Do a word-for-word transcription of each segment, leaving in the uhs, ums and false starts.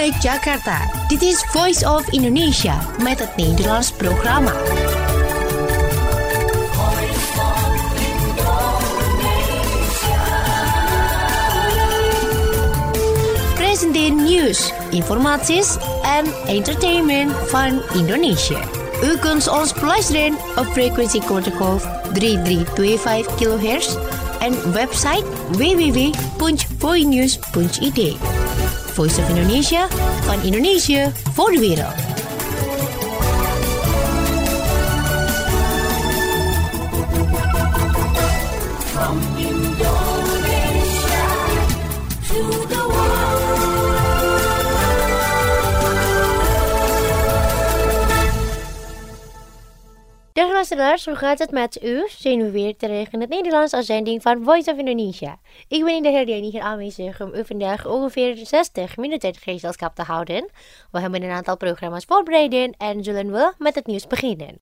vanuit Jakarta. Dit is Voice of Indonesia met het Nederlands programma. Presenteer nieuws, informaties en entertainment van Indonesië. U kunt ons beluisteren op frequentie kortgolf drie drie twee vijf kilohertz en website w w w punt voinews punt i d. Voice of Indonesia, van Indonesië voor de wereld. From Indonesia to the Dag luisteraars, hoe gaat het met u? Zijn we weer terug in het Nederlands uitzending van Voice of Indonesia. Ik ben in de herdenking hier aanwezig om u vandaag ongeveer zestig minuten gezelschap te houden. We hebben een aantal programma's voorbereid en zullen we met het nieuws beginnen.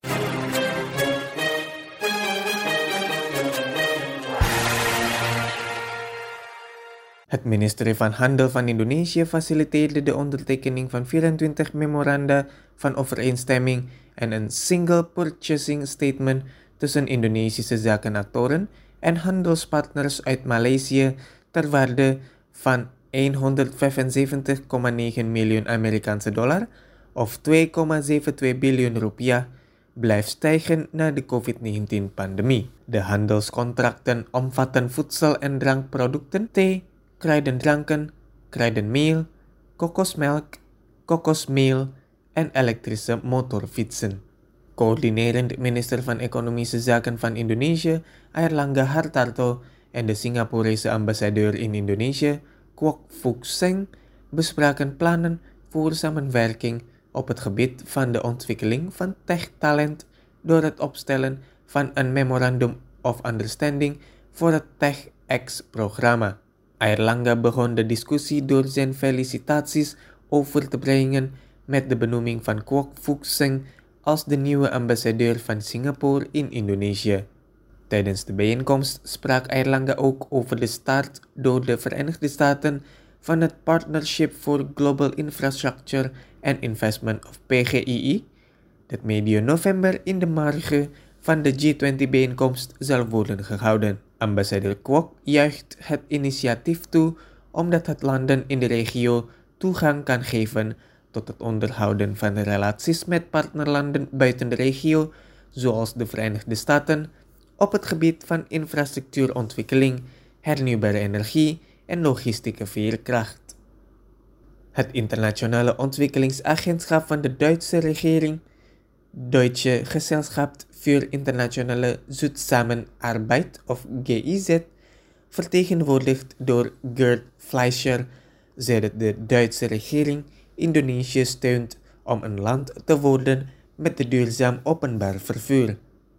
Het ministerie van Handel van Indonesië faciliteerde de ondertekening van vierentwintig memoranda van overeenstemming en een single purchasing statement tussen Indonesische zakenactoren en handelspartners uit Maleisië ter waarde van honderdvijfenzeventig komma negen miljoen Amerikaanse dollar of twee komma zevenentwintig biljoen rupiah blijft stijgen na de covid negentien pandemie. De handelscontracten omvatten voedsel- en drankproducten, thee, kruidendranken, kruidenmeel, kokosmelk, kokosmeel en elektrische motorfietsen. Coördinerend minister van Economische Zaken van Indonesië, Airlangga Hartarto, en de Singaporese ambassadeur in Indonesië, Kwok Fook Seng, bespraken plannen voor samenwerking op het gebied van de ontwikkeling van tech-talent door het opstellen van een Memorandum of Understanding voor het TechX-programma. Airlangga begon de discussie door zijn felicitaties over te brengen met de benoeming van Kwok Fook Seng als de nieuwe ambassadeur van Singapore in Indonesië. Tijdens de bijeenkomst sprak Airlangga ook over de start door de Verenigde Staten van het Partnership for Global Infrastructure and Investment of P G I I, dat medio november in de marge van de G twintig bijeenkomst zal worden gehouden. Ambassadeur Kwok juicht het initiatief toe omdat het landen in de regio toegang kan geven tot het onderhouden van relaties met partnerlanden buiten de regio, zoals de Verenigde Staten, op het gebied van infrastructuurontwikkeling, hernieuwbare energie en logistieke veerkracht. Het internationale ontwikkelingsagentschap van de Duitse regering, Deutsche Gesellschaft für internationale Zusammenarbeit of G I Z, vertegenwoordigd door Gerd Fleischer, zei dat de Duitse regering Indonesië steunt om een land te worden met de duurzaam openbaar vervoer.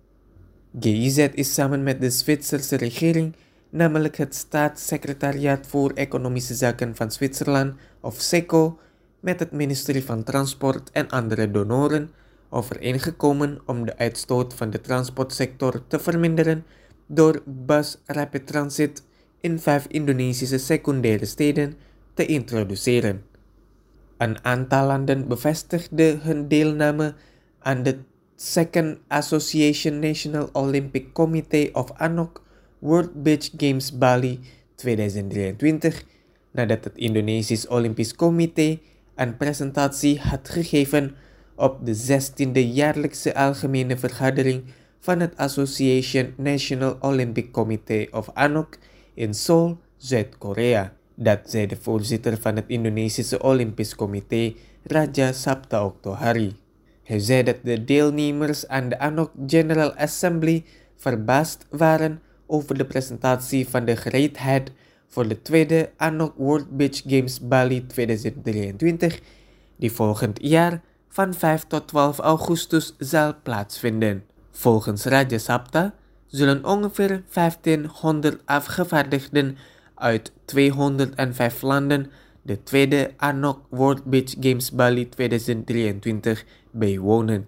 G I Z is samen met de Zwitserse regering, namelijk het Staatssecretariaat voor Economische Zaken van Zwitserland of SECO, met het ministerie van Transport en andere donoren overeengekomen om de uitstoot van de transportsector te verminderen door bus rapid transit in vijf Indonesische secundaire steden te introduceren. Een aantal landen bevestigde hun deelname aan de Second Association National Olympic Committee of A N O C World Beach Games Bali tweeduizend drieëntwintig, nadat het Indonesisch Olympisch Comité een presentatie had gegeven op de zestiende jaarlijkse algemene vergadering van het Association National Olympic Committee of A N O C in Seoul, Zuid-Korea. Dat zei de voorzitter van het Indonesische Olympisch Comité, Raja Sabta Oktohari. Hij zei dat de deelnemers aan de A N O C General Assembly verbaasd waren over de presentatie van de gereedheid voor de tweede A N O C World Beach Games Bali tweeduizend drieëntwintig, die volgend jaar van vijf tot twaalf augustus zal plaatsvinden. Volgens Raja Sabta zullen ongeveer vijftienhonderd afgevaardigden uit tweehonderdvijf landen de tweede A N O C World Beach Games Bali tweeduizend drieëntwintig bijwonen.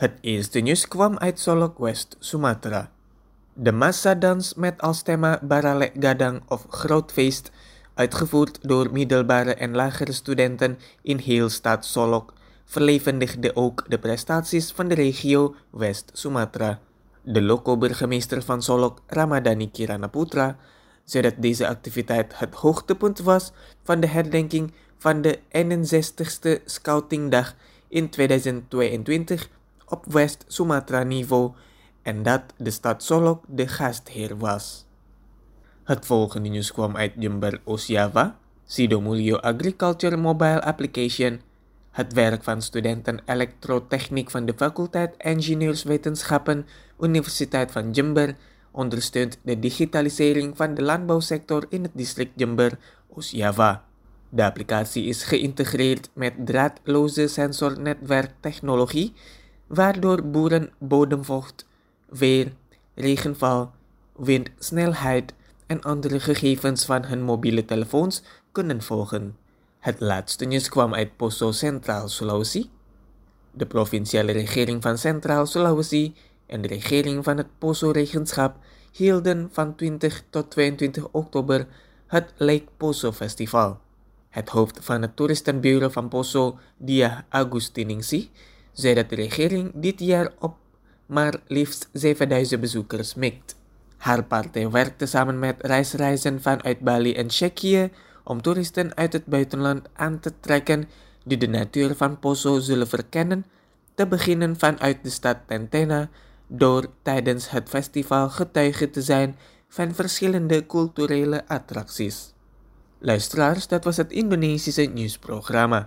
Het eerste nieuws kwam uit Solok, West Sumatra. De massadans met als thema Baralek Gadang of Groot Feest, uitgevoerd door middelbare en lagere studenten in heel stad Solok, verlevendigde ook de prestaties van de regio West Sumatra. De loco-burgemeester van Solok, Ramadhani Kirana Putra, zei dat deze activiteit het hoogtepunt was van de herdenking van de eenenzestigste Scoutingdag in tweeduizend tweeëntwintig op West Sumatra niveau en dat de stad Solok de gastheer was. Het volgende nieuws kwam uit Jember, Oost-Java. Sidomulyo Agriculture Mobile Application, het werk van studenten elektrotechniek van de faculteit Ingenieurswetenschappen, Universiteit van Jember, ondersteunt de digitalisering van de landbouwsector in het district Jember, Oost-Java. De applicatie is geïntegreerd met draadloze sensornetwerktechnologie, waardoor boeren bodemvocht, weer, regenval, windsnelheid en andere gegevens van hun mobiele telefoons kunnen volgen. Het laatste nieuws kwam uit Poso, Centraal Sulawesi. De provinciale regering van Centraal Sulawesi en de regering van het Poso-regentschap hielden van twintig tot tweeëntwintig oktober het Lake Poso Festival. Het hoofd van het toeristenbureau van Poso, Dia Agustiningsi, zei dat de regering dit jaar op maar liefst zevenduizend bezoekers mikt. Haar partij werkte samen met reisreizen vanuit Bali en Tsjechië om toeristen uit het buitenland aan te trekken die de natuur van Poso zullen verkennen, te beginnen vanuit de stad Tentena, door tijdens het festival getuige te zijn van verschillende culturele attracties. Luisteraars, dat was het Indonesische nieuwsprogramma.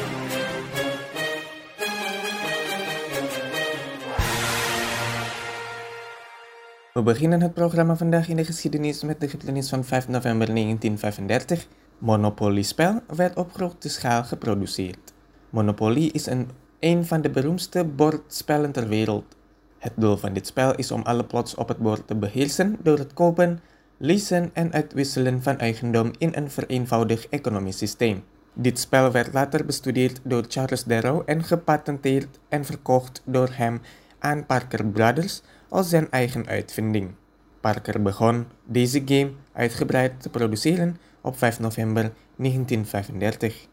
We beginnen het programma vandaag in de geschiedenis met de gebeurtenis van vijf november negentien vijfendertig. Monopoly-spel werd op grote schaal geproduceerd. Monopoly is een, een van de beroemdste bordspellen ter wereld. Het doel van dit spel is om alle plots op het bord te beheersen door het kopen, leasen en uitwisselen van eigendom in een vereenvoudigd economisch systeem. Dit spel werd later bestudeerd door Charles Darrow en gepatenteerd en verkocht door hem aan Parker Brothers als zijn eigen uitvinding. Parker begon deze game uitgebreid te produceren op vijf november negentien vijfendertig.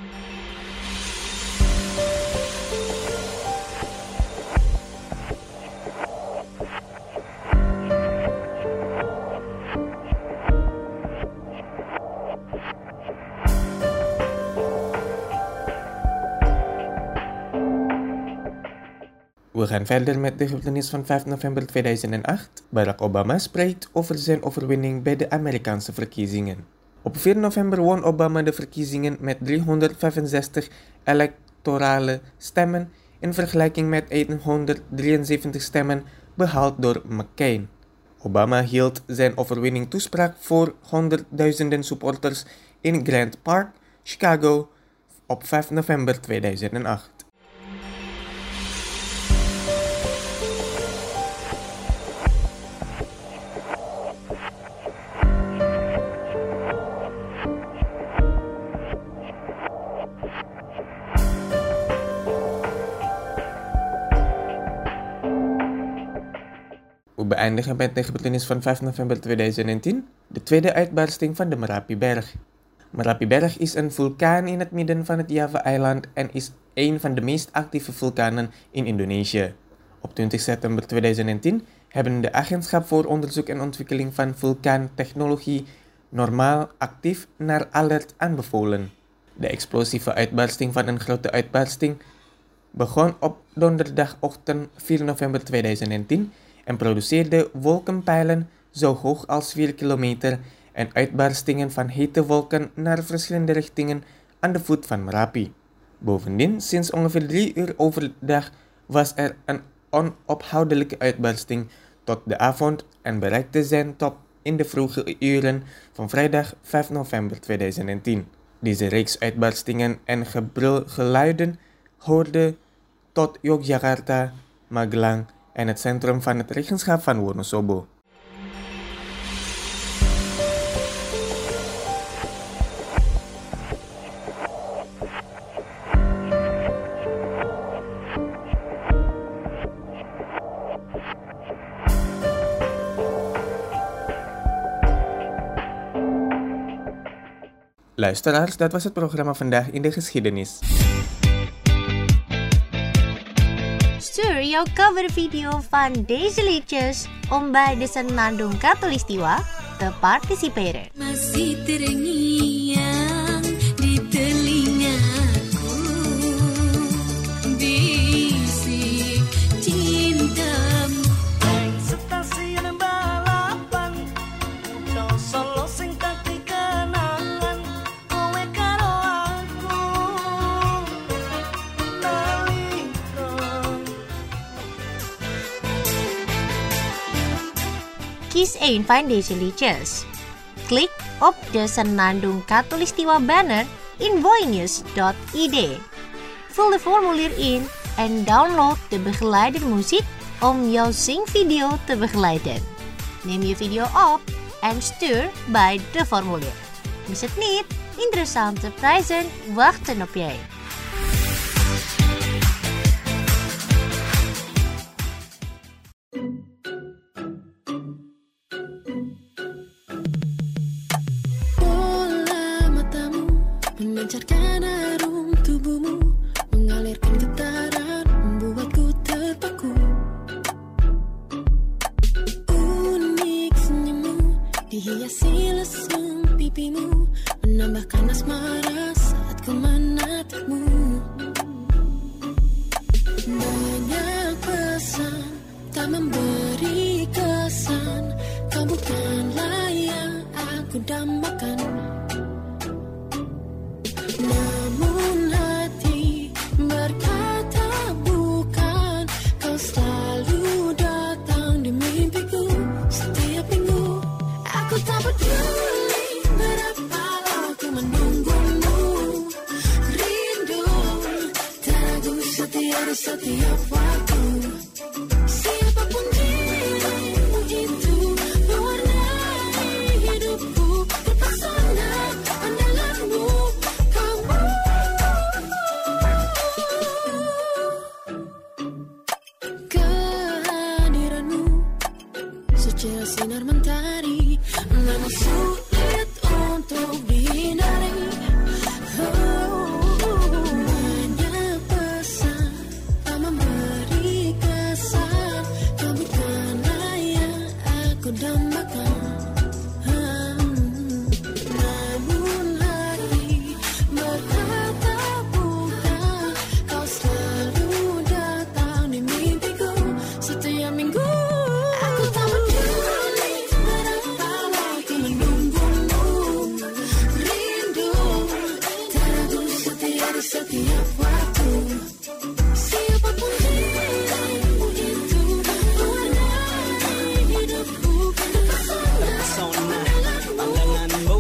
We gaan verder met de gebeurtenis van vijf november tweeduizend acht. Barack Obama spreekt over zijn overwinning bij de Amerikaanse verkiezingen. Op vier november won Obama de verkiezingen met driehonderdvijfenzestig electorale stemmen in vergelijking met honderddrieënzeventig stemmen behaald door McCain. Obama hield zijn overwinning toespraak voor honderdduizenden supporters in Grant Park, Chicago op vijf november tweeduizend acht. We beëindigen met de gebeurtenis van vijf november tweeduizend tien, de tweede uitbarsting van de Merapi-berg. Merapi-berg is een vulkaan in het midden van het Java-eiland en is een van de meest actieve vulkanen in Indonesië. Op twintig september tweeduizend tien hebben de Agentschap voor Onderzoek en Ontwikkeling van Vulkaantechnologie normaal actief naar alert aanbevolen. De explosieve uitbarsting van een grote uitbarsting begon op donderdagochtend vier november tweeduizend tien en produceerde wolkenpijlen zo hoog als vier kilometer en uitbarstingen van hete wolken naar verschillende richtingen aan de voet van Merapi. Bovendien, sinds ongeveer drie uur overdag was er een onophoudelijke uitbarsting tot de avond en bereikte zijn top in de vroege uren van vrijdag vijf november tweeduizend tien. Deze reeks uitbarstingen en gebrulgeluiden hoorde tot Yogyakarta, Magelang en het centrum van het regentschap van Wonosobo. Luisteraars, dat was het programma Vandaag in de Geschiedenis. Stuur jouw covervideo van deze liedjes om bij de Senandung Katulistiwa te participeren. Masih terngiang di telingaku bisik cintamu. Stasiun balapan Kau solo sing tak dikenangan Kowe karo aku Nalika Kies één van deze liedjes. Klik op de Senandung Katulistiwa banner in voinews dot i d. Vul de formulier in en download de begeleidermuziek om jouw zingvideo te begeleiden. Neem je video op en stuur bij de formulier. Mis het niet, interessante prijzen wachten op jij. Bola matamu memancarkan harum tubuhmu, mengalirkan getaran, membuatku terpaku. Unik senyummu dihiasi lesung pipimu, menambahkan asmara saat ku menatapmu. Banyak pesan tak memberi kesan, kau bukanlah yang aku dambakan. Namun hati berkata bukan, kau selalu datang di mimpiku setiap minggu. Aku tak peduli berapa lama ku menunggumu, rindu teragu setia di setiap waktu. Siapapun dirimu itu, mewarnai hidupku, terpesona pandanganmu. Kamu kehadiranmu secerah sinar mentari, namun sulit untuk dihindari. Oh, banyak pesan tak memberi kesan, kau bukanlah yang aku dambakan. Namun hati berkata bukan, kau selalu datang di mimpiku setiap minggu. Aku tak peduli berapa lama ku menunggumu, rindu teragu setia di setiap waktu. Siapapun dirimu itu, mewarnai hidupku, terpesona pandanganmu.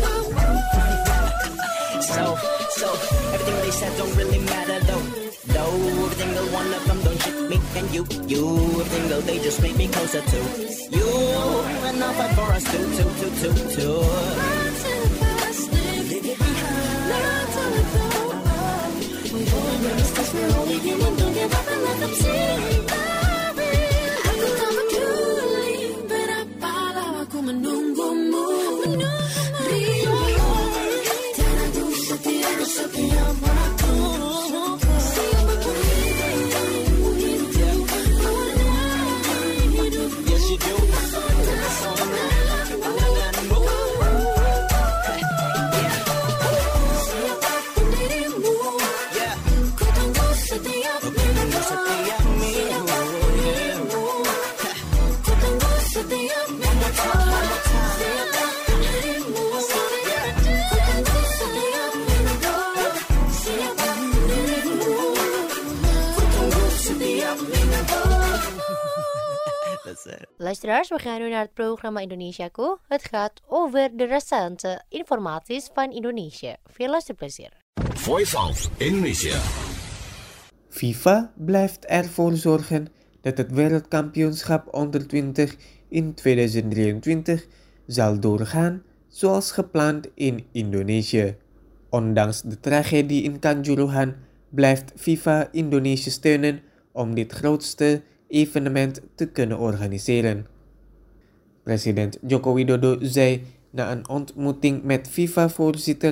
So, so Everything they said don't really matter though Though every single one of them don't shit me and you You every single they just make me closer to You and I'll fight for us too, too, too, too, too Run to the past, leave it behind. Learn to let go. We're going to mistakes, we're only human. Don't give up and let them see. Aku tak peduli berapa lama ku menunggumu, rindu teragu setia di setiap waktu. Siapapun dirimu itu, mewarnai hidupku. Yes you do Pandanganmu Siapapun dirimu, Yeah ku tunggu setiap minggu. Setiap minggu Dirimu, ku tunggu setiap minggu. Siapapun dirimu, ku tunggu setiap minggu. Siapapun dirimu, ku tunggu setiap minggu. That's it Luisteraars, we gaan nu naar het programma Indonesiaku. Het gaat over de recente informaties van Indonesië. Veel luisterplezier. Voice of Indonesia. FIFA blijft ervoor zorgen dat het wereldkampioenschap onder twintig in tweeduizend drieëntwintig zal doorgaan zoals gepland in Indonesië. Ondanks de tragedie in Kanjuruhan blijft FIFA Indonesië steunen om dit grootste evenement te kunnen organiseren. President Joko Widodo zei na een ontmoeting met FIFA-voorzitter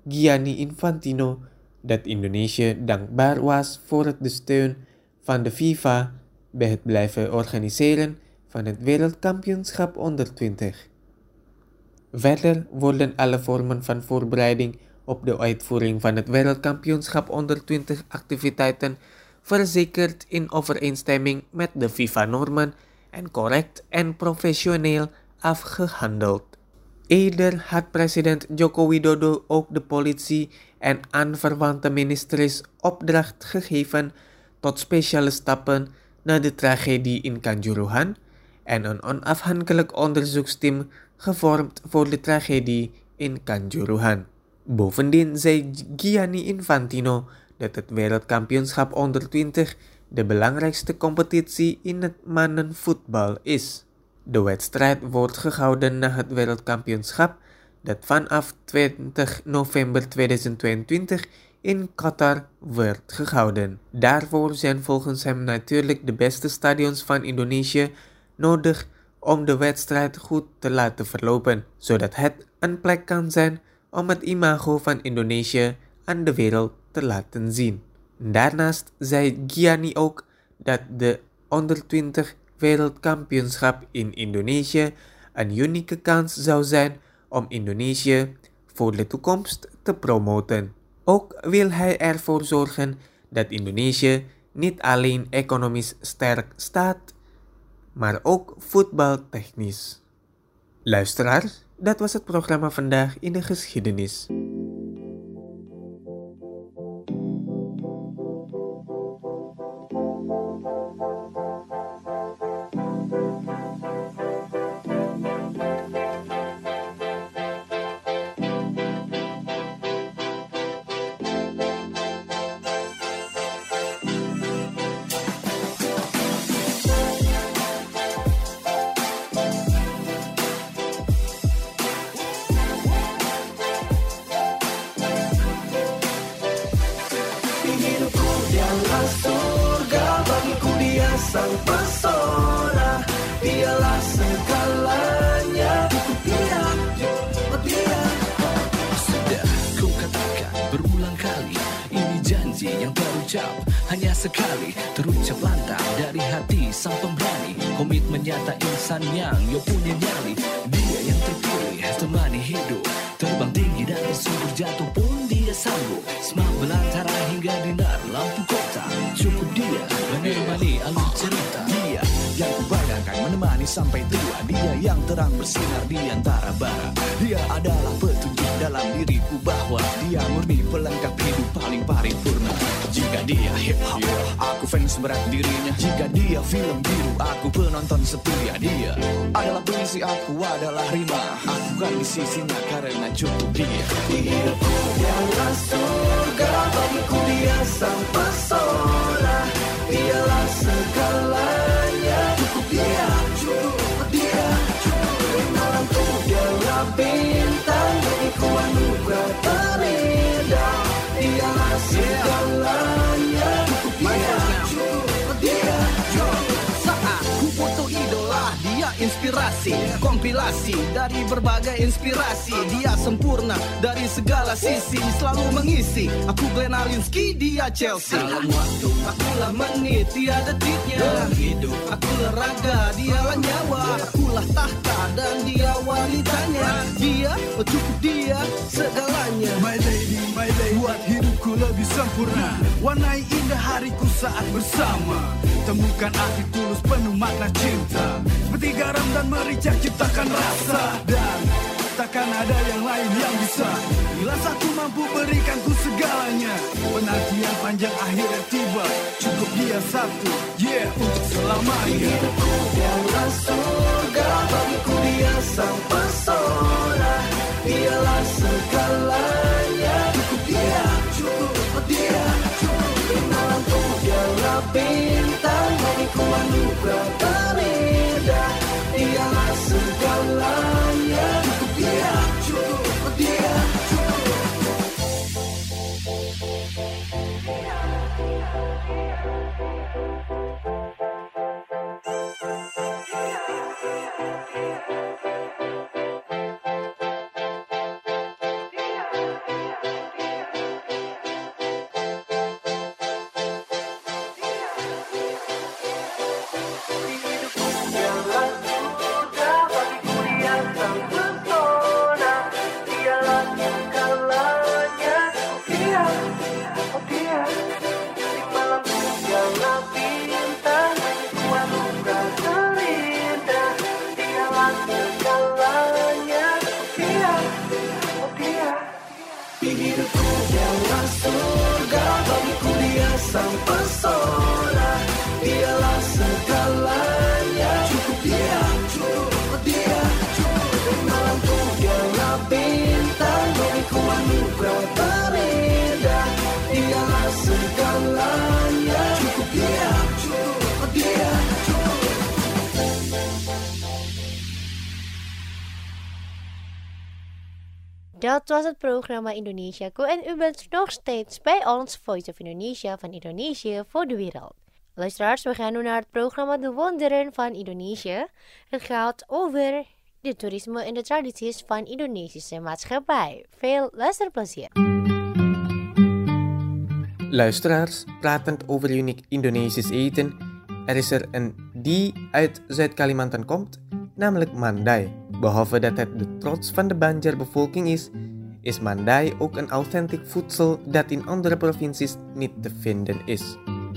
Gianni Infantino dat Indonesië dankbaar was voor het de steun van de FIFA bij het blijven organiseren van het wereldkampioenschap onder twintig. Verder worden alle vormen van voorbereiding op de uitvoering van het wereldkampioenschap onder twintig activiteiten verzekerd in overeenstemming met de FIFA-normen en correct en professioneel afgehandeld. Eerder had president Joko Widodo ook de politie en aanverwante ministeries opdracht gegeven tot speciale stappen na de tragedie in Kanjuruhan en een onafhankelijk onderzoeksteam gevormd voor de tragedie in Kanjuruhan. Bovendien zei Gianni Infantino dat het wereldkampioenschap onder twintig de belangrijkste competitie in het mannenvoetbal is. De wedstrijd wordt gehouden na het wereldkampioenschap dat vanaf twintig november tweeduizend tweeëntwintig in Qatar werd gehouden. Daarvoor zijn volgens hem natuurlijk de beste stadions van Indonesië nodig om de wedstrijd goed te laten verlopen, zodat het een plek kan zijn om het imago van Indonesië aan de wereld te laten zien. Daarnaast zei Gianni ook dat de onder twintig wereldkampioenschap in Indonesië een unieke kans zou zijn om Indonesië voor de toekomst te promoten. Ook wil hij ervoor zorgen dat Indonesië niet alleen economisch sterk staat, maar ook voetbaltechnisch. Luisteraars, dat was het programma Vandaag in de Geschiedenis. Sang pesona, dialah segalanya. Dia, dia. Sudah ku katakan berulang kali, ini janji yang terucap hanya sekali, terucap lantang dari hati sang pemberani. Komitmen nyata insan yang yo punya nyali. Dia yang terpilih temani hidup, terbang tinggi dan tersungkur jatuh pun dia sanggup. Semak belantara hingga dinar lampu kota. Cukup dia menemani alur cerita. Dia yang kubayangkan menemani sampai tua. Dia yang terang bersinar di antara bara. Dia adalah petunjuk dalam diriku bahwa dia murni pelengkap hidup paling paripurna. Jika dia hip hop, aku fans berat dirinya. Jika dia film biru, aku penonton setia. Dia adalah puisi, aku adalah rima. Aku kan di sisinya karena cukup dia. Hidupku dialah surga, bagiku dia sang pesona. Dialah segalanya. Cukup dia, cukup dia, cukup malamku dialah bintang, bagiku anugerah terindah. Dialah segalanya. Cukup dia, cukup dia, cukup. Saat ku foto idola, dia inspirasi, kompilasi dari berbagai inspirasi. Dia sempurna dari segala sisi, selalu mengisi. Aku Glenn Alinsky, dia Chelsea. Dalam waktu, akulah menit, dia detiknya. Dalam hidup, akulah raga, dialah nyawa. Akulah tahta dan dia wanitanya. Dia, oh cukup dia, segalanya. My lady, my lady, buat hidupku lebih sempurna. Warnai indah hariku saat bersama. Temukan arti tulus penuh makna cinta. Seperti garam dan merica ciptakan rasa. Dan takkan ada yang lain yang bisa. Bila satu mampu berikanku segalanya. Penantian panjang akhirnya tiba. Cukup dia satu, yeah, untuk selamanya. Hidupku dialah surga, bagiku dia sang pesona. Dialah segalanya. Cukup dia, cukup dia, cukup malamku dialah bintang, bagiku anugerah terindah. Dialah segalanya. Cukup dia, cukup dia, cukup. segalanya. Cukup dia, cukup dia, cukup. Dat was het programma Indonesiaku en u bent nog steeds bij ons Voice of Indonesia van Indonesië voor de wereld. Luisteraars, we gaan nu naar het programma De Wonderen van Indonesië. Het gaat over de toerisme en de tradities van Indonesische maatschappij. Veel luisterplezier. Luisteraars, pratend over uniek Indonesisch eten, er is er een die uit Zuid-Kalimantan komt, namelijk Mandai. Behalve dat het de trots van de Banjar-bevolking is, is Mandai ook een authentiek voedsel dat in andere provincies niet te vinden is.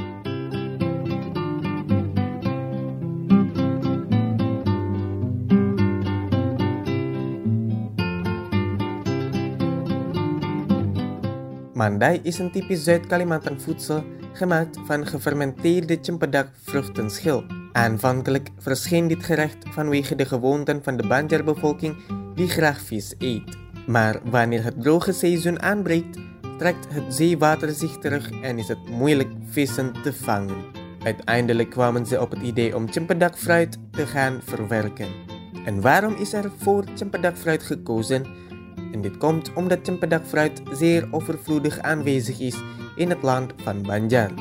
Mandai is een typisch Zuid-Kalimantan voedsel gemaakt van gefermenteerde cempedak vruchtenschil. Aanvankelijk verscheen dit gerecht vanwege de gewoonten van de Banjar-bevolking die graag vis eet. Maar wanneer het droge seizoen aanbreekt, trekt het zeewater zich terug en is het moeilijk vissen te vangen. Uiteindelijk kwamen ze op het idee om cempedakfruit te gaan verwerken. En waarom is er voor cempedakfruit gekozen? En dit komt omdat cempedakfruit zeer overvloedig aanwezig is in het land van Banjar.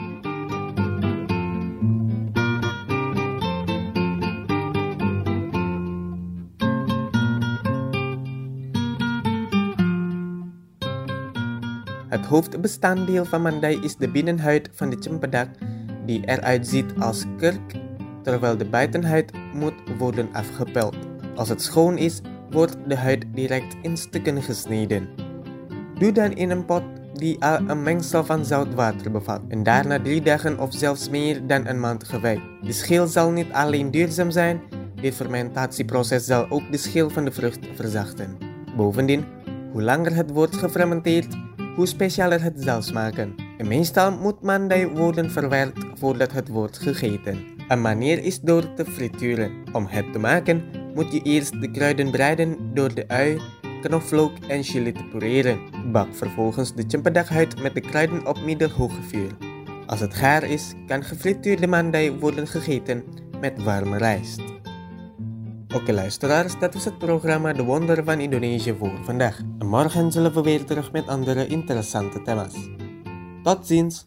Het hoofdbestanddeel van Mandai is de binnenhuid van de cempedak die eruit ziet als kurk, terwijl de buitenhuid moet worden afgepeld. Als het schoon is, wordt de huid direct in stukken gesneden. Doe dan in een pot die al een mengsel van zout water bevat en daarna drie dagen of zelfs meer dan een maand gewijd. De schil zal niet alleen duurzaam zijn, dit fermentatieproces zal ook de schil van de vrucht verzachten. Bovendien, hoe langer het wordt gefermenteerd, hoe specialer het zal smaken. En meestal moet Mandai worden verwerkt voordat het wordt gegeten. Een manier is door te frituren. Om het te maken moet je eerst de kruiden bereiden door de ui, knoflook en chili te pureren. Bak vervolgens de cempedakhuid met de kruiden op middelhoge vuur. Als het gaar is, kan gefrituurde Mandai worden gegeten met warme rijst. Oké luisteraars, dat was het programma De Wonderen van Indonesië voor vandaag. En morgen zullen we weer terug met andere interessante thema's. Tot ziens!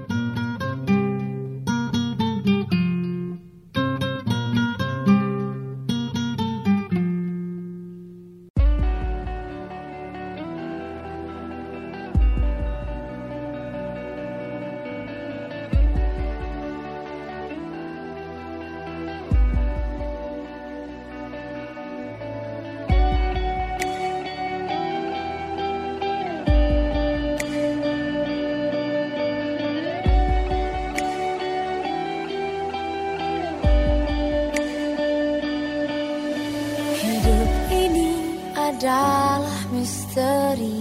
Adalah misteri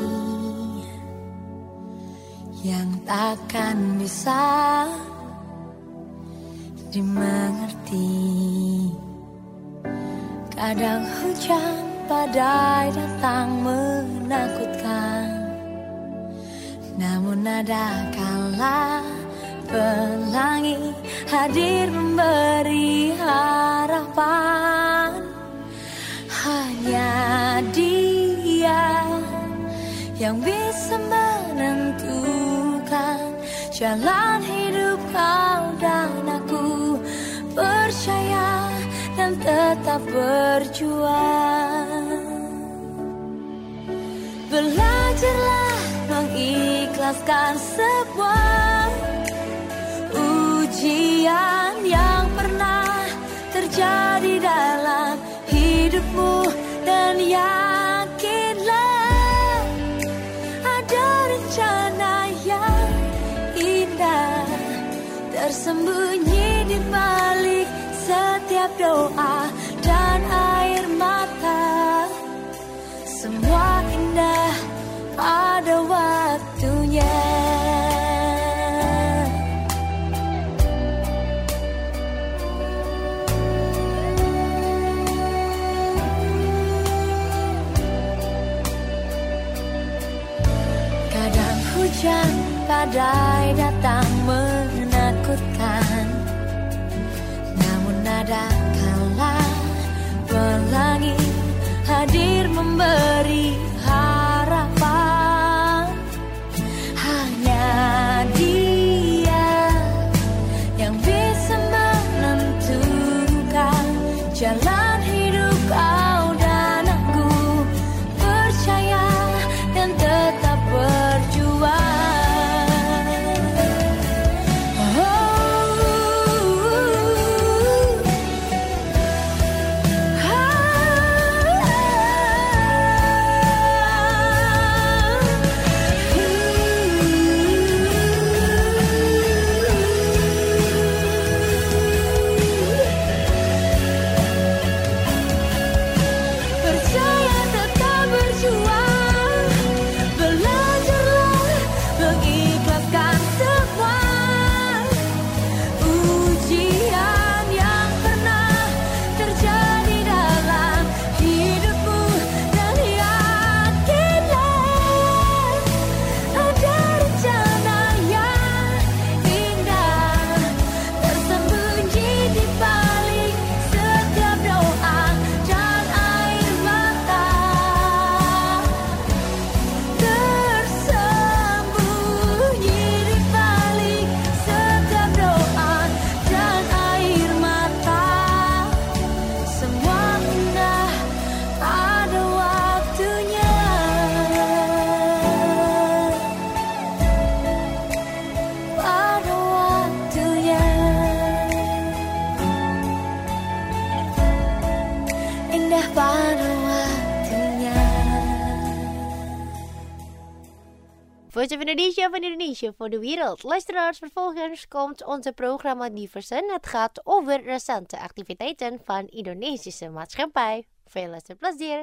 yang takkan bisa dimengerti. Kadang hujan badai datang menakutkan, namun ada kala pelangi hadir memberi harapan. Hanya Dia yang bisa menentukan jalan hidup kau dan aku. Percaya dan tetap berjuang. Belajarlah mengikhlaskan sebuah ujian yang pernah terjadi dalam hidupmu, dan yakinlah ada rencana yang indah tersembunyi di balik setiap doa dan air mata. Semua indah pada waktunya. Hujan badai datang Voice of Indonesia van Indonesia voor de wereld. Luisteraars, vervolgens komt onze programma Diversen. Het gaat over recente activiteiten van Indonesische maatschappij. Veel luisterplezier.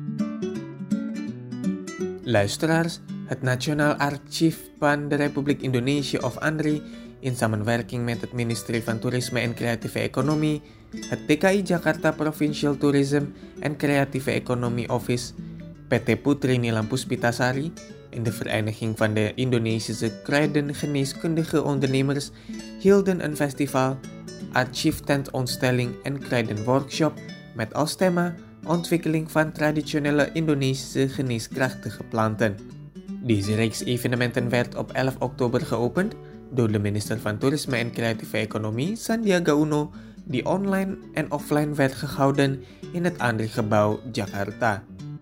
Luisteraars, het Nationaal Archief van de Republiek Indonesië of ANRI in samenwerking met het ministerie van Toerisme en Creatieve Economie, het D K I Jakarta Provincial Tourism and Creatieve Economy Office, P T Putri Nilam Puspitasari en de Vereniging van de Indonesische Kruidengeneeskundige Ondernemers hielden een festival, archieftentontstelling en kruidenworkshop met als thema ontwikkeling van traditionele Indonesische geneeskrachtige planten. Deze reeks evenementen werd op elf oktober geopend door de minister van Toerisme en Creatieve Economie, Sandiaga Uno, die online en offline werd gehouden in het ANRI-gebouw Jakarta.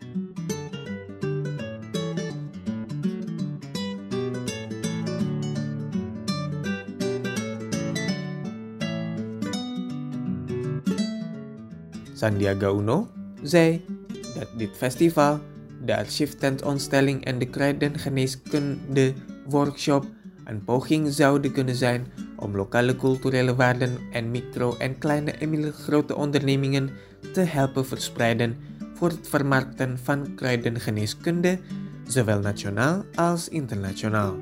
Sandiaga Uno zei dat dit festival, de archieftentontstelling en de kruidengeneeskunde workshop een poging zouden kunnen zijn om lokale culturele waarden en micro- en kleine en middelgrote ondernemingen te helpen verspreiden voor het vermarkten van kruidengeneeskunde, zowel nationaal als internationaal.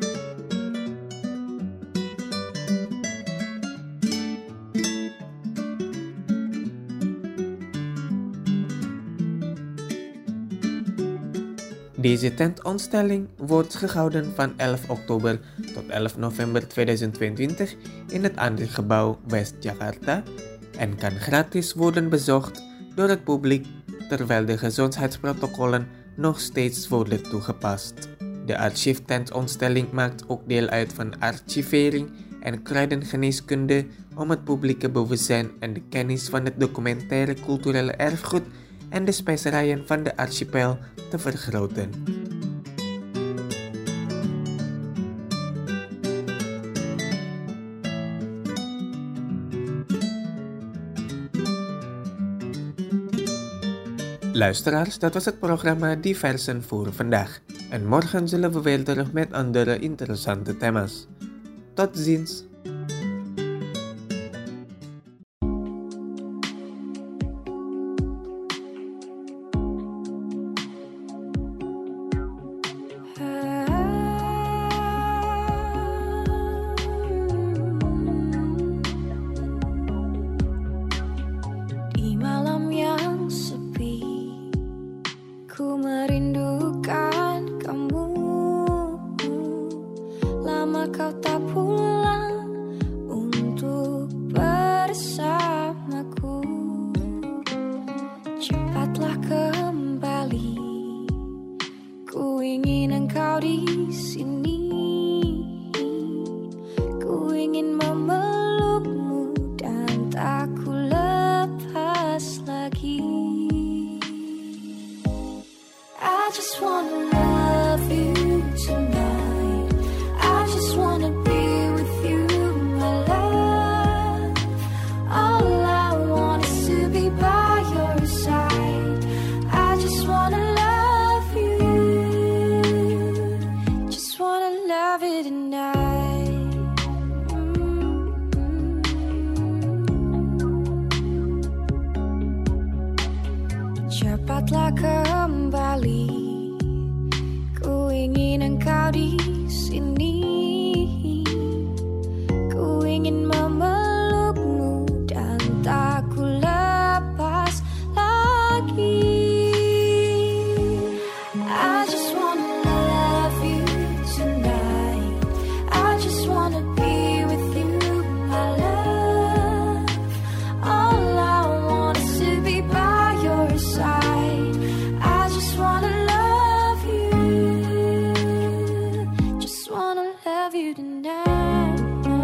Deze tentontstelling wordt gehouden van elf oktober tot elf november tweeduizend tweeëntwintig in het ANRI-gebouw West Jakarta en kan gratis worden bezocht door het publiek terwijl de gezondheidsprotocollen nog steeds worden toegepast. De archieftentontstelling maakt ook deel uit van archivering en kruidengeneeskunde om het publieke bewustzijn en de kennis van het documentaire culturele erfgoed en de specerijen van de archipel te vergroten. Luisteraars, dat was het programma Diversen voor vandaag. En morgen zullen we weer terug met andere interessante thema's. Tot ziens! Cepatlah kembali, ku ingin engkau di sini. Ku ingin memelukmu dan tak ku lepas lagi. I just wanna love you tonight. I just wanna be with you, my love. All I want is to be by your side. I just wanna love you. Just wanna love you tonight.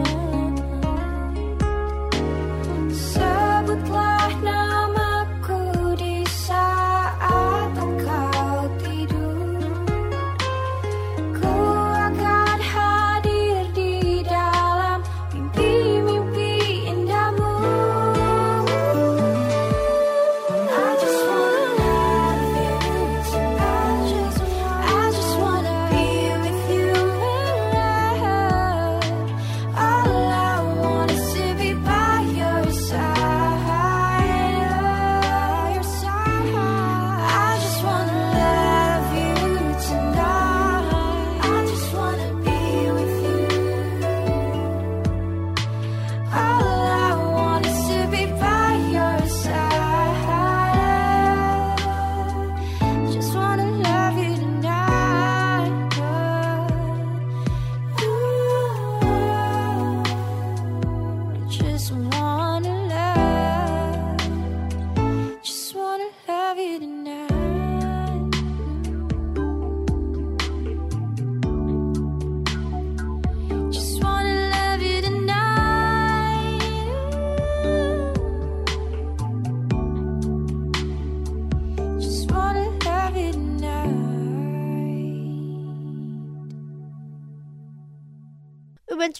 Sebutlah namaku di saat engkau tidur. Ku akan hadir di dalam mimpi-mimpi indahmu. I just wanna love you tonight. I just wanna be with you,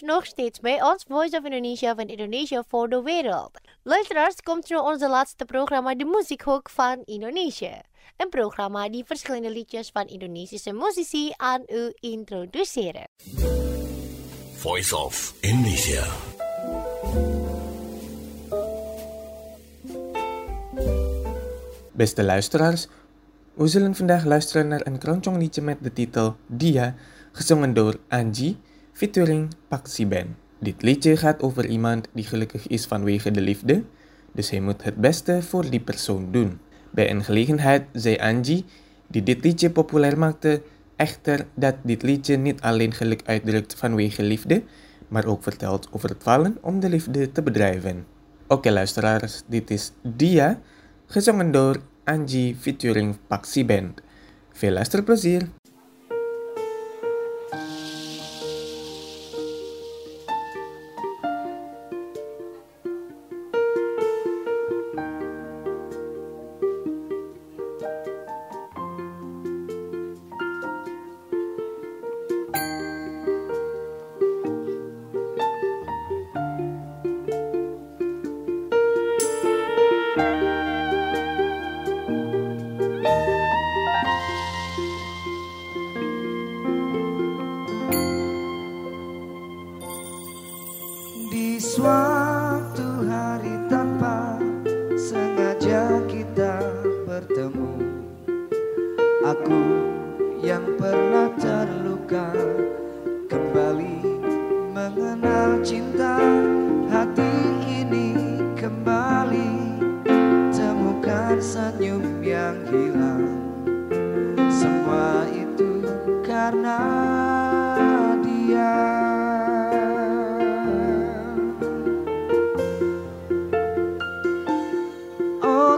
nog steeds bij ons Voice of Indonesia van Indonesia voor de wereld. Luisteraars, komt nu onze laatste programma De Muziekhoek van Indonesië. Een programma die verschillende liedjes van Indonesische muzici aan u introduceren. Voice of Indonesia. Beste luisteraars, we zullen vandaag luisteren naar een keroncong liedje met de titel Dia, gezongen door Anji, featuring Pak Siben. Dit liedje gaat over iemand die gelukkig is vanwege de liefde, dus hij moet het beste voor die persoon doen. Bij een gelegenheid zei Anji, die dit liedje populair maakte, echter dat dit liedje niet alleen geluk uitdrukt vanwege liefde, maar ook vertelt over het falen om de liefde te bedrijven. Oké luisteraars, dit is Dia, gezongen door Anji featuring Pak Siben. Veel luisterplezier! Di suatu hari tanpa sengaja kita bertemu, aku yang pernah terluka kembali mengenal cinta. Hati ini kembali temukan senyum yang hilang. Semua itu karena dia. Oh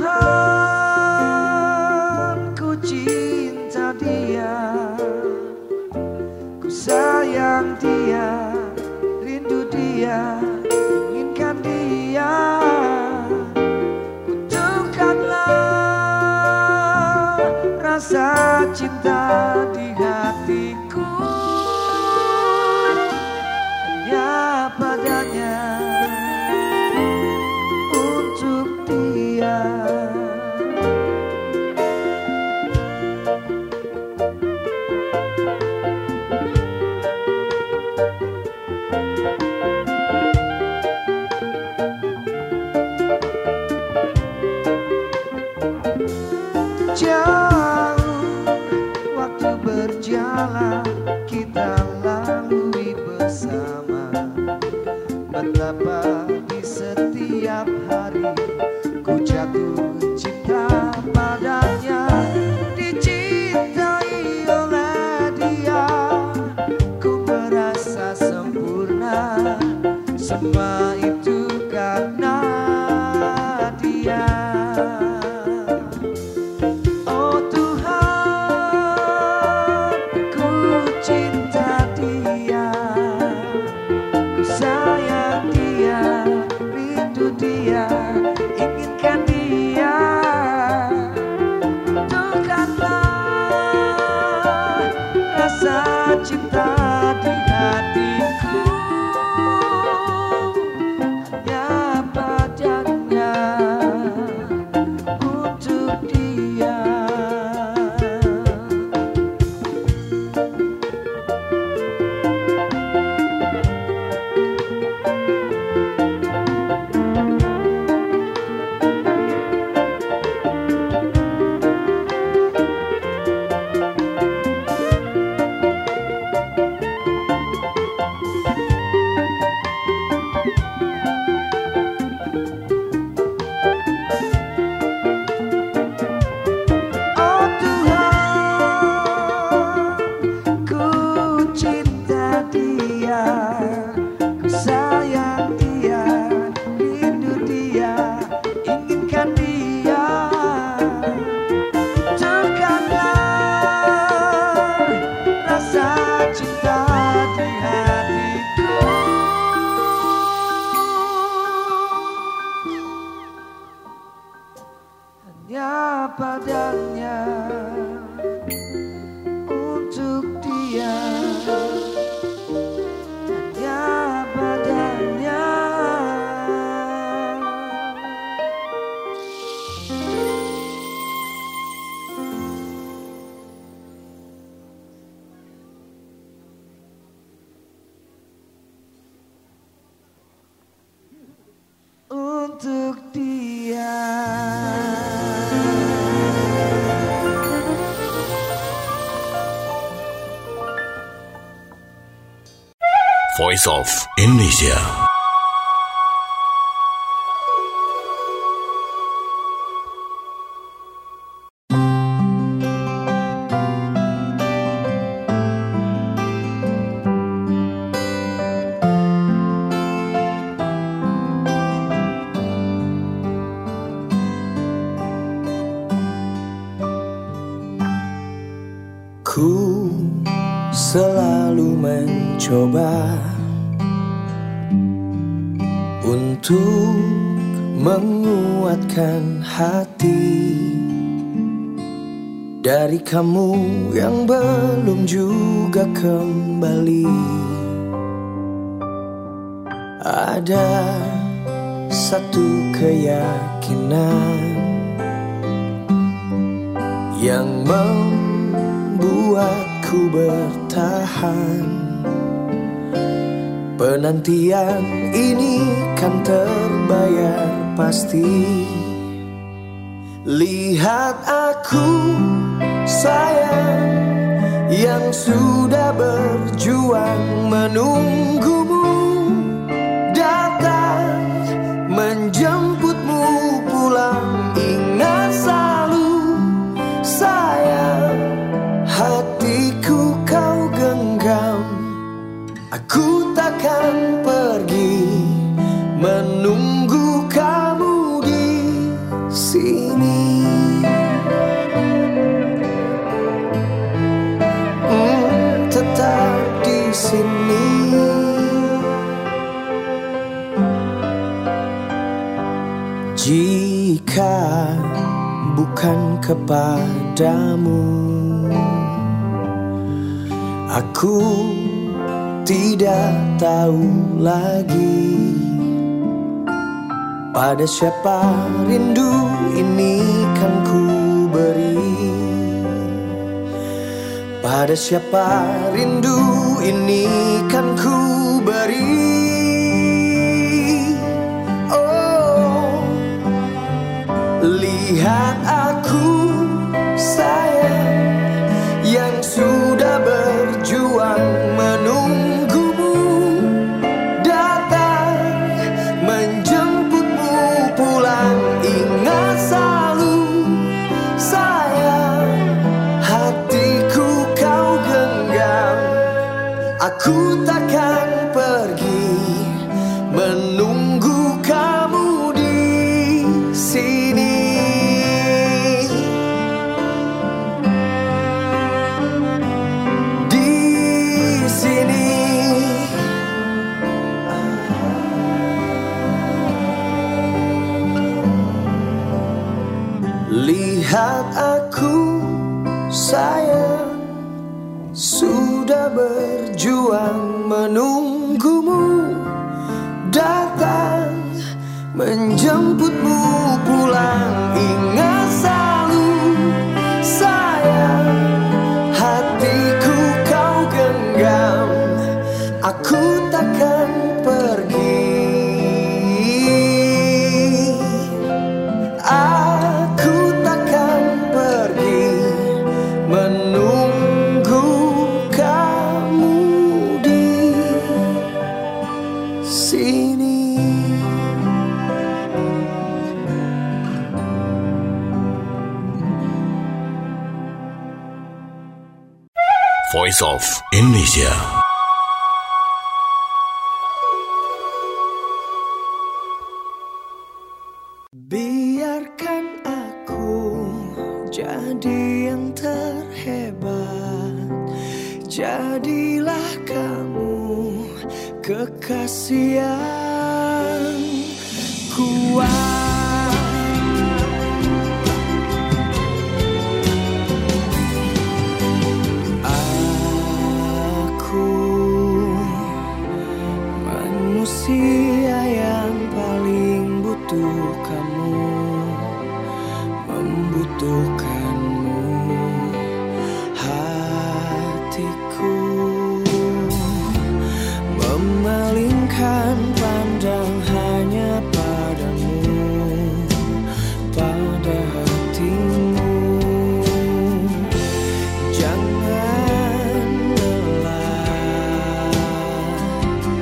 Tuhan, ku cinta dia, ku sayang dia, rindu dia, inginkan dia. Kutukanlah rasa cinta di hatiku, hanya padanya, untuk dia. Jauh waktu berjalan kita lalui bersama, betapa di setiap hari ku jatuh cinta padanya, dicintai oleh dia, ku merasa sempurna, semua itu karena dia. Oh Tuhan, ku cinta dia, ku sayang dia, rindu dia, inginkan dia. Tuhanlah rasa cinta di hatiku, Voice of Indonesia. Ku selalu mencoba untuk menguatkan hati dari kamu yang belum juga kembali. Ada satu keyakinan yang membuatku bertahan. Penantian ini kan terbayar pasti. Lihat aku sayang yang sudah berjuang menunggumu datang menjemputmu pulang. Ingat selalu sayang, hatiku kau genggam. Aku takkan pergi menunggu kamu di sini. Hmm, tetap di sini. Jika bukan kepadamu, aku tidak tahu lagi pada siapa rindu ini kan ku beri. Pada siapa rindu ini kan ku beri. Oh, lihat aku sayang yang sudah berjuang menunggumu datang menjemputmu pulang. Ingat selalu sayang, hatiku kau genggam. Aku takkan pergi menunggu kamu di sini. Lihat aku sayang sudah berjuang menunggumu datang menjemputmu pulang. Ingat selalu sayang, hatiku kau genggam. Aku takkan pergi. Aku takkan pergi menunggu kamu di sini. Voice of Indonesia. Biarkan aku jadi yang terhebat, jadilah kamu kekasih yang kuat. Aku manusia yang paling butuh kamu, membutuhkanmu. Hatiku memalingkan pandang hanya padamu, pada hatimu. Jangan lelah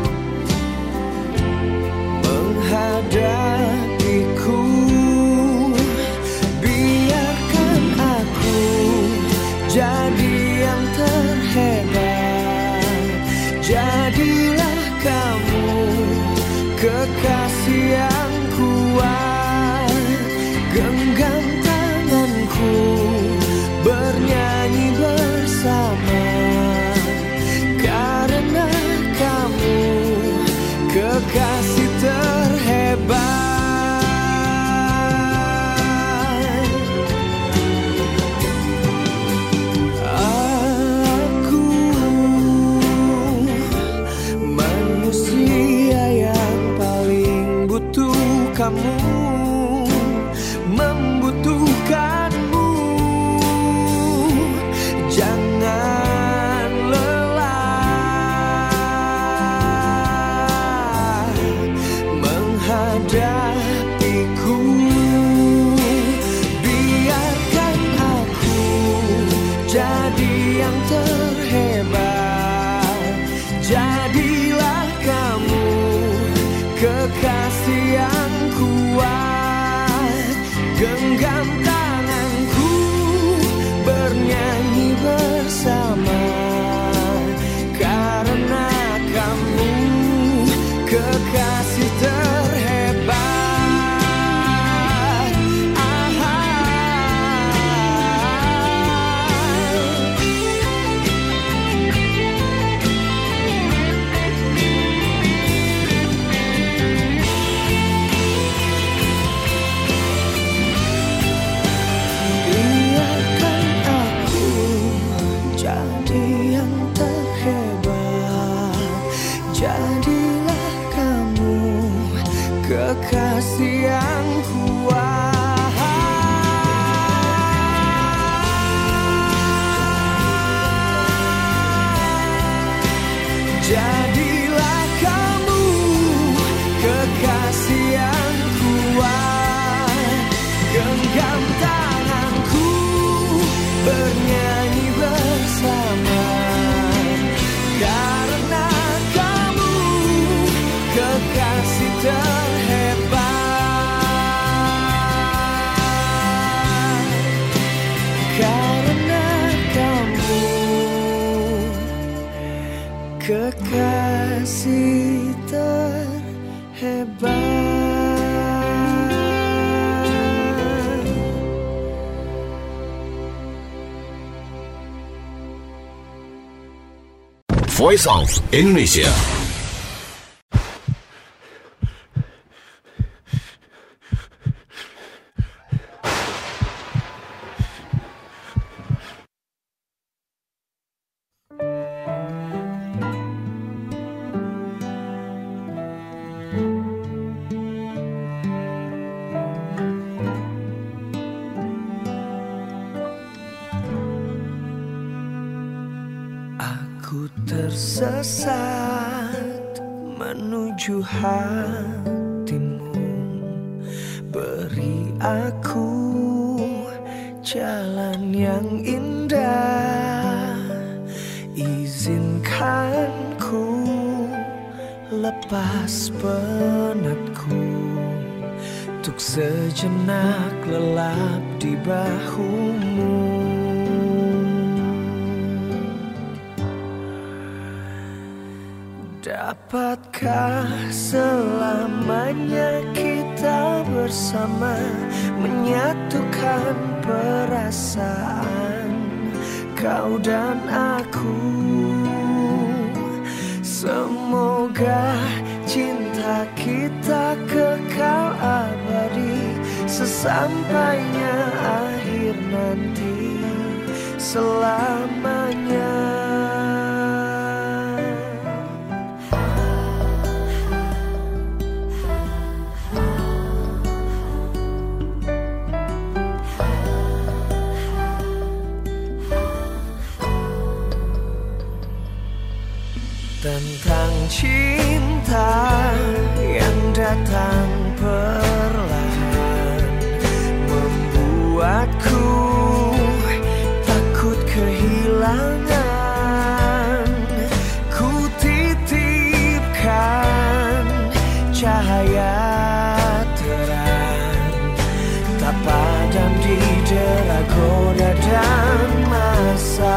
kekasih terhebat. Aku manusia yang paling butuh kamu, membutuhkanmu. Jangan lelah menghadapiku. Biarkan aku jadi yang terhebat. Jadilah kamu kekasih yang kuat. Genggam tanganku, bernyanyi bersama. Karena kamu kekasih terhebat. Biarkan aku jadi yang terhebat. Jadilah kamu kekasih yang kuat. Jadilah kamu kekasih yang kuat. Genggam tanganku, bernyanyi bersama. Karena kamu kekasih terhebat. Karena kamu kekasih terhebat. Voice of Indonesia. Aku tersesat menuju hatimu. Beri aku jalan yang indah. Izinkan ku lepas penatku. Untuk sejenak lelap di bahumu. Dapatkah selamanya kita bersama, menyatukan perasaan kau dan aku? Semoga cinta kita kekal abadi, sesampainya akhir nanti, selamanya. Tentang cinta yang datang perlahan, membuatku takut kehilangan. Ku titipkan cahaya terang, tak padam di dera goda dan masa.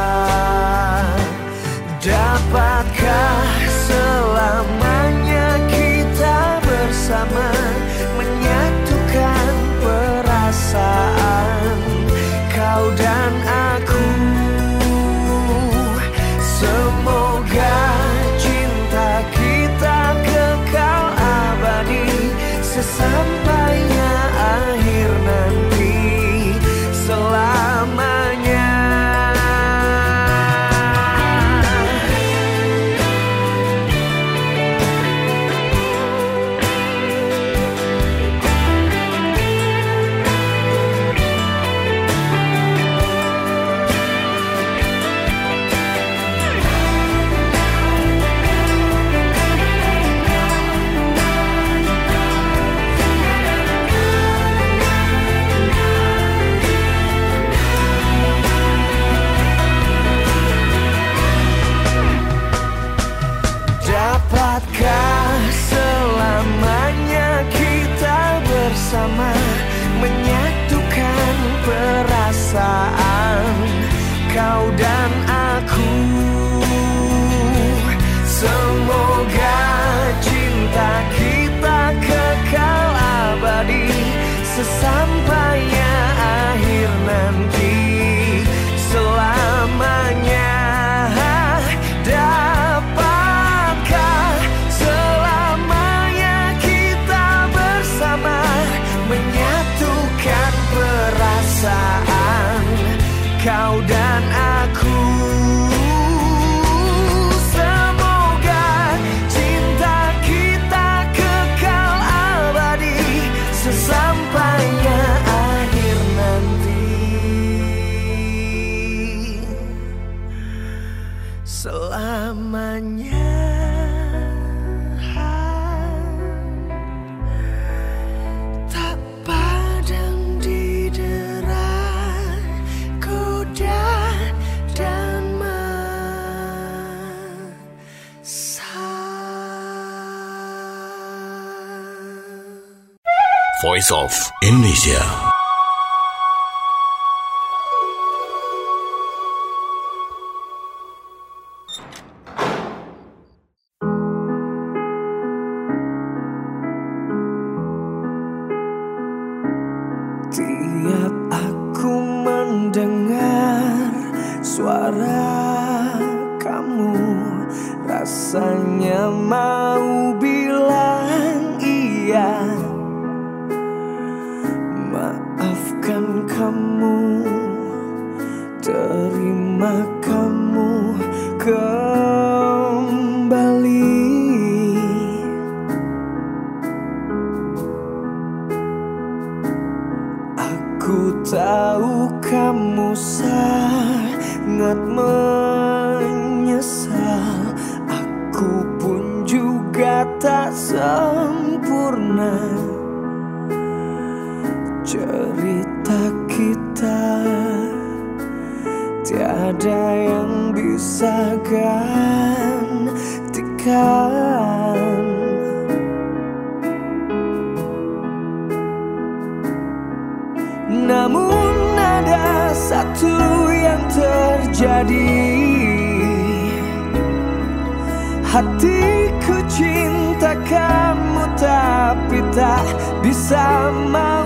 Dapatkah selamanya kita bersama, menyatukan perasaan kau dan aku? Semoga cinta kita kekal sesampainya akhir nanti, selamanya. Dapatkah selamanya kita bersama, menyatukan perasaan kau dan aku. Semoga cinta kita kekal abadi, sesampainya akhir nanti, selamanya. Tak padam di derai goda dan masa. Voice of Indonesia. Tiap aku mendengar suara kamu, rasanya mau bilang iya. Maafkan kamu, terima kamu kembali. Aku tahu kamu sangat menyesal, aku pun juga tak sempurna. Cerita kita tiada yang bisa gantikan. Namun ada satu yang terjadi, hatiku cinta kamu tapi tak bisa mau.